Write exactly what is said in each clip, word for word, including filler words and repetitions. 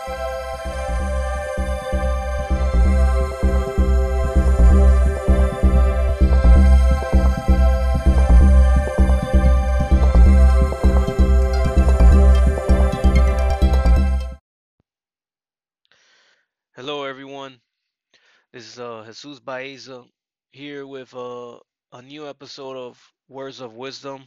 Hello, everyone. This is uh, Jesus Baeza here with uh, a new episode of Words of Wisdom.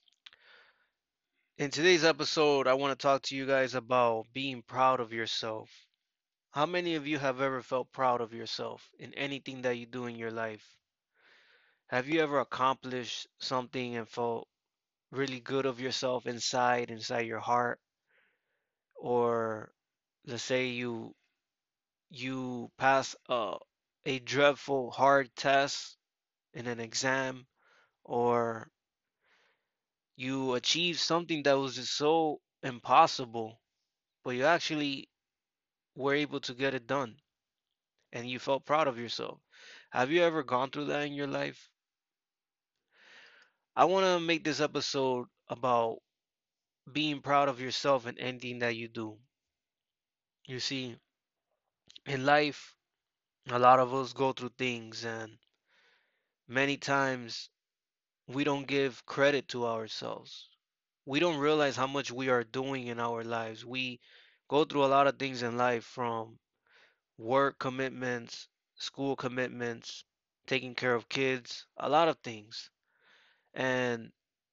In today's episode, I want to talk to you guys about being proud of yourself. How many of you have ever felt proud of yourself in anything that you do in your life? Have you ever accomplished something and felt really good of yourself inside, inside your heart? Or let's say you you pass a, a dreadful hard test in an exam, or you achieved something that was just so impossible, but you actually were able to get it done and you felt proud of yourself. Have you ever gone through that in your life? I want to make this episode about being proud of yourself in anything that you do. You see, in life, a lot of us go through things, and many times we don't give credit to ourselves. We don't realize how much we are doing in our lives. We go through a lot of things in life, from work commitments, school commitments, taking care of kids, a lot of things. And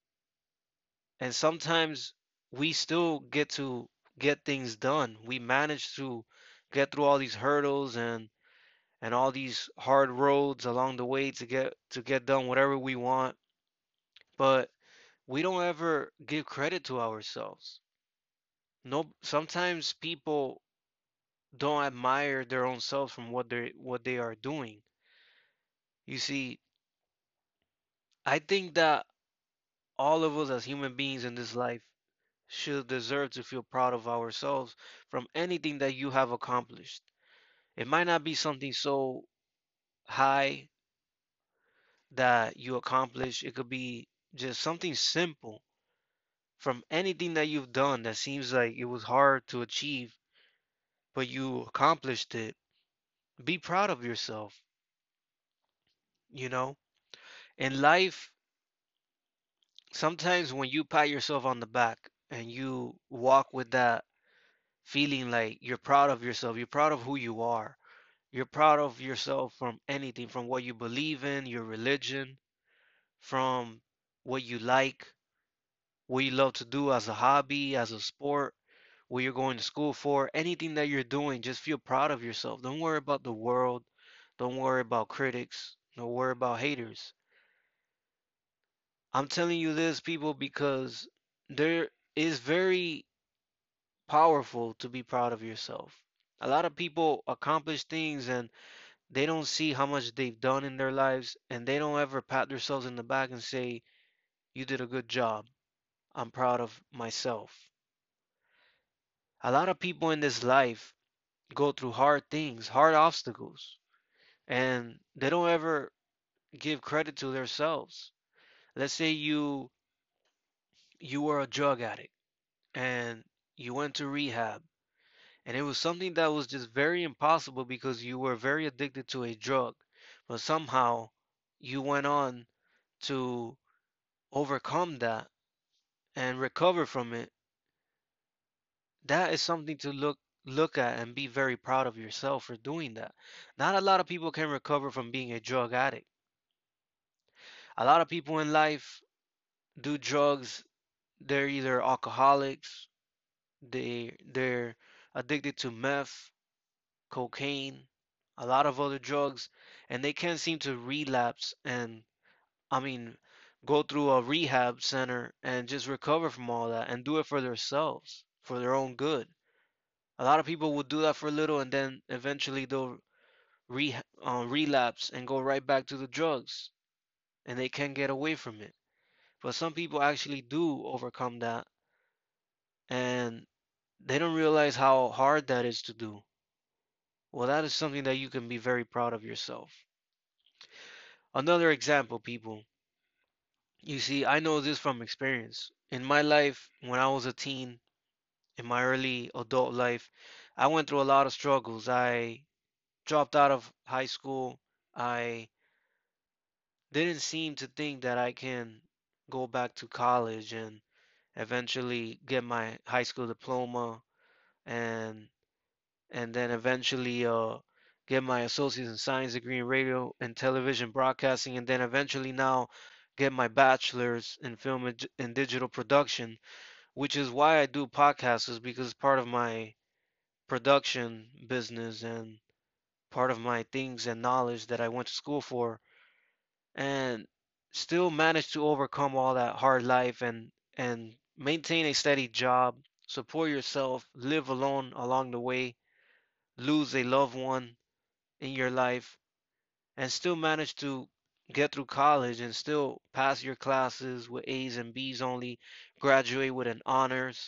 and sometimes we still get to get things done. We manage to get through all these hurdles and and all these hard roads along the way to get to get done whatever we want, but we don't ever give credit to ourselves. No, sometimes people don't admire their own selves from what they what they are doing. You see, I think that all of us as human beings in this life should deserve to feel proud of ourselves from anything that you have accomplished. It might not be something so high that you accomplish, it could be just something simple from anything that you've done that seems like it was hard to achieve, but you accomplished it. Be proud of yourself, you know? In life, sometimes when you pat yourself on the back and you walk with that feeling like you're proud of yourself, you're proud of who you are, you're proud of yourself from anything, from what you believe in, your religion, from what you like, what you love to do as a hobby, as a sport, what you're going to school for, anything that you're doing, just feel proud of yourself. Don't worry about the world. Don't worry about critics. Don't worry about haters. I'm telling you this, people, because there is very powerful to be proud of yourself. A lot of people accomplish things and they don't see how much they've done in their lives, and they don't ever pat themselves in the back and say, "You did a good job. I'm proud of myself." A lot of people in this life go through hard things, hard obstacles, and they don't ever give credit to themselves. Let's say you you were a drug addict and you went to rehab, and it was something that was just very impossible because you were very addicted to a drug, but somehow you went on to overcome that and recover from it. That is something to look look at and be very proud of yourself for doing that. Not a lot of people can recover from being a drug addict. A lot of people in life do drugs. They're either alcoholics, they they're addicted to meth, cocaine, a lot of other drugs, and they can't seem to relapse and I mean go through a rehab center and just recover from all that and do it for themselves, for their own good. A lot of people will do that for a little and then eventually they'll re uh, relapse and go right back to the drugs and they can't get away from it. But some people actually do overcome that and they don't realize how hard that is to do. Well, that is something that you can be very proud of yourself. Another example, people. You see, I know this from experience. In my life, when I was a teen, in my early adult life, I went through a lot of struggles. I dropped out of high school. I didn't seem to think that I can go back to college and eventually get my high school diploma and and then eventually uh get my associate's in science degree in radio and television broadcasting, and then eventually now get my bachelor's in film and, and digital production, which is why I do podcasts, is because it's part of my production business and part of my things and knowledge that I went to school for, and still managed to overcome all that hard life and and maintain a steady job, support yourself, live alone along the way, lose a loved one in your life, and still manage to get through college and still pass your classes with A's and B's only, graduate with an honors.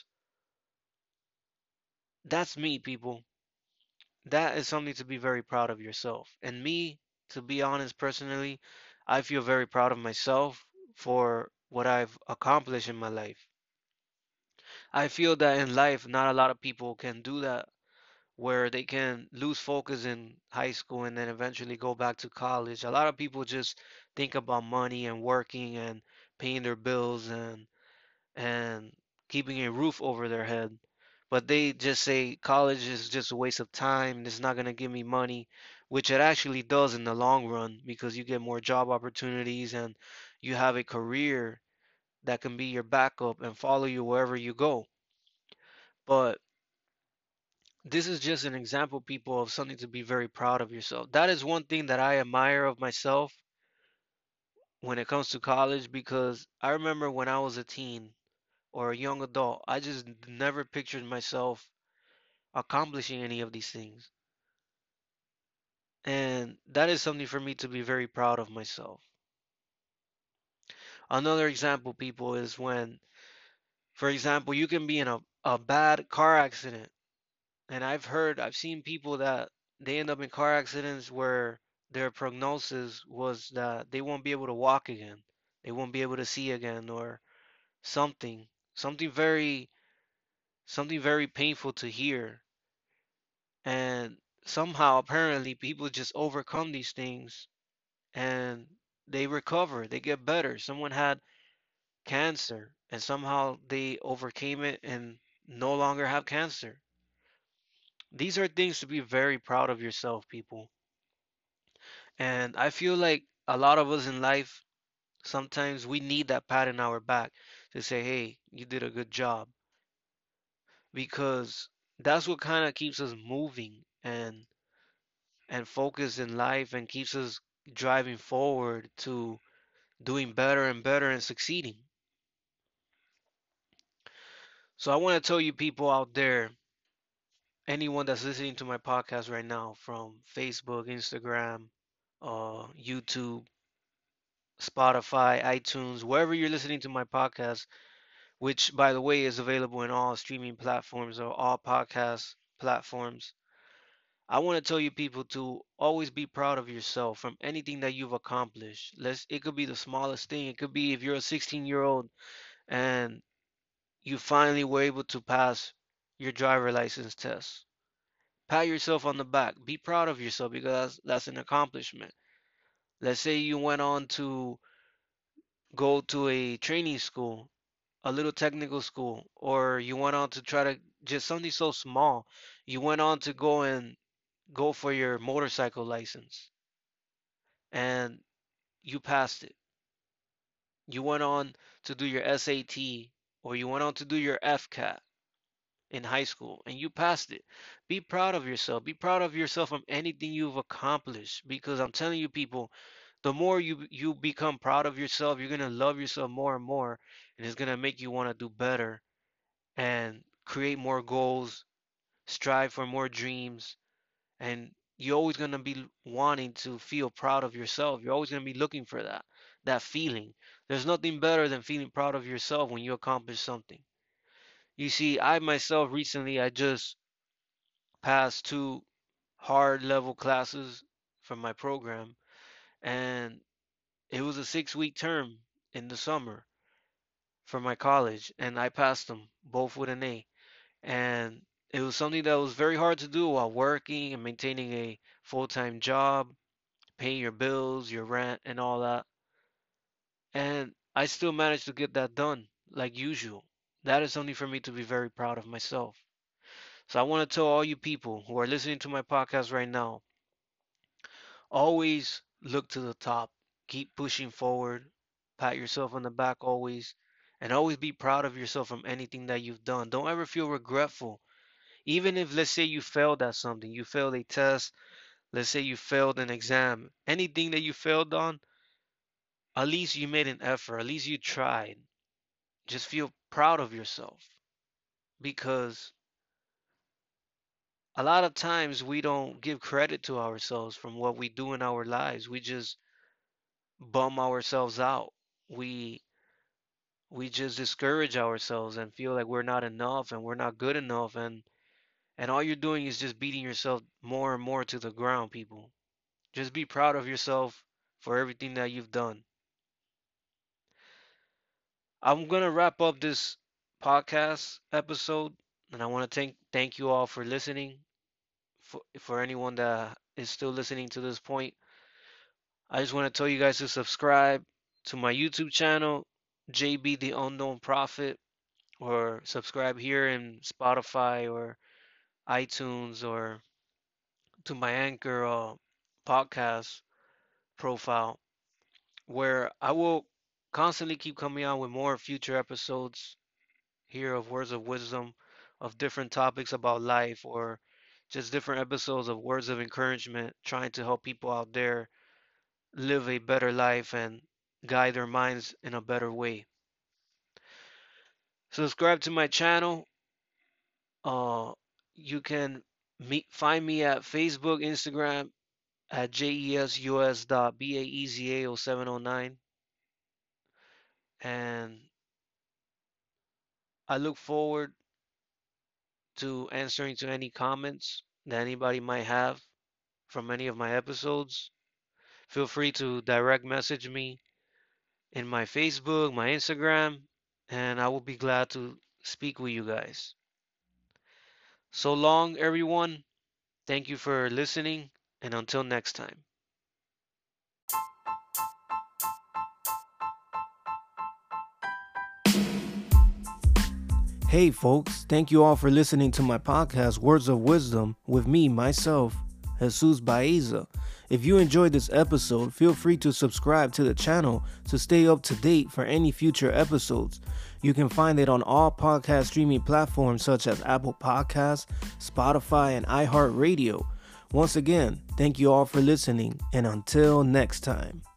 That's me, people. That is something to be very proud of yourself. And me, to be honest, personally, I feel very proud of myself for what I've accomplished in my life. I feel that in life, not a lot of people can do that, where they can lose focus in high school and then eventually go back to college. A lot of people just think about money and working and paying their bills and and keeping a roof over their head. But they just say college is just a waste of time. It's not going to give me money, which it actually does in the long run because you get more job opportunities and you have a career that can be your backup and follow you wherever you go. But this is just an example, people, of something to be very proud of yourself. That is one thing that I admire of myself when it comes to college, because I remember when I was a teen or a young adult, I just never pictured myself accomplishing any of these things. And that is something for me to be very proud of myself. Another example, people, is when, for example, you can be in a, a bad car accident. And I've heard, I've seen people that they end up in car accidents where their prognosis was that they won't be able to walk again. They won't be able to see again or something. Something very, something very painful to hear. And somehow, apparently, people just overcome these things and they recover, they get better. Someone had cancer and somehow they overcame it and no longer have cancer. These are things to be very proud of yourself, people. And I feel like a lot of us in life, sometimes we need that pat in our back to say, hey, you did a good job. Because that's what kind of keeps us moving and and focused in life and keeps us driving forward to doing better and better and succeeding. So I want to tell you people out there, anyone that's listening to my podcast right now from Facebook, Instagram, uh, YouTube, Spotify, iTunes, wherever you're listening to my podcast, which by the way is available in all streaming platforms or all podcast platforms. I want to tell you people to always be proud of yourself from anything that you've accomplished. Let's it could be the smallest thing. It could be if you're a sixteen year old and you finally were able to pass your driver license test. Pat yourself on the back. Be proud of yourself because that's, that's an accomplishment. Let's say you went on to go to a training school, a little technical school, or you went on to try to just something so small. You went on to go and go for your motorcycle license and you passed it. You went on to do your S A T or you went on to do your F C A T in high school and you passed it. Be proud of yourself. Be proud of yourself from anything you've accomplished because I'm telling you people, the more you you become proud of yourself, you're going to love yourself more and more and it's going to make you want to do better and create more goals, strive for more dreams, and you're always going to be wanting to feel proud of yourself. You're always going to be looking for that that feeling. There's nothing better than feeling proud of yourself when you accomplish something. You see, I myself recently I just passed two hard level classes from my program and it was a six week term in the summer for my college and I passed them both with an A. And it was something that was very hard to do while working and maintaining a full-time job, paying your bills, your rent, and all that. And I still managed to get that done, like usual. That is something for me to be very proud of myself. So I want to tell all you people who are listening to my podcast right now, always look to the top. Keep pushing forward. Pat yourself on the back always. And always be proud of yourself from anything that you've done. Don't ever feel regretful. Even if, let's say, you failed at something, you failed a test, let's say you failed an exam, anything that you failed on, at least you made an effort. At least you tried. Just feel proud of yourself. Because a lot of times we don't give credit to ourselves from what we do in our lives. We just bum ourselves out. We we just discourage ourselves and feel like we're not enough and we're not good enough, and and all you're doing is just beating yourself more and more to the ground, people. Just be proud of yourself for everything that you've done. I'm gonna wrap up this podcast episode, and I want to thank thank you all for listening. For for anyone that is still listening to this point, I just want to tell you guys to subscribe to my YouTube channel, J B the Unknown Prophet, or subscribe here in Spotify or iTunes, or to my Anchor uh, podcast profile, where I will constantly keep coming out with more future episodes here of Words of Wisdom, of different topics about life, or just different episodes of words of encouragement, trying to help people out there live a better life and guide their minds in a better way. Subscribe to my channel. Uh, you can meet, find me at Facebook, Instagram at jesus dot baeza zero seven zero nine, and I look forward to answering to any comments that anybody might have from any of my episodes. Feel free to direct message me in my Facebook, my Instagram, and I will be glad to speak with you guys. So long, everyone. Thank you for listening, and until next time. Hey, folks, thank you all for listening to my podcast, Words of Wisdom, with me, myself, Jesus Baeza. If you enjoyed this episode, feel free to subscribe to the channel to stay up to date for any future episodes. You can find it on all podcast streaming platforms such as Apple Podcasts, Spotify, and iHeartRadio. Once again, thank you all for listening, and until next time.